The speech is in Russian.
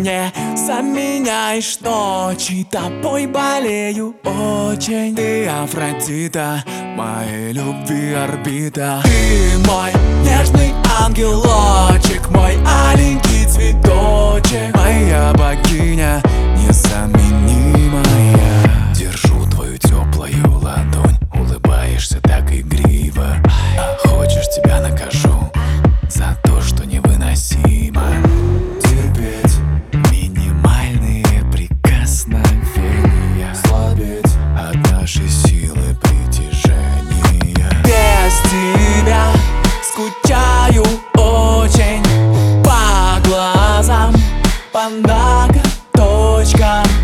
мне заменяешь ночи, тобой болею очень. Ты Афродита, моей любви орбита. Ты мой нежный ангелочек, мой аленький цветочек, моя богиня незаменимая. Держу твою теплую ладонь, улыбаешься так игриво. А хочешь, тебя накажу за то, что невыносимо. Терпеть Минимальные прикосновения, слабеть от нашей силы притяжения. без тебя скучаю очень. По глазам, по ноготочкам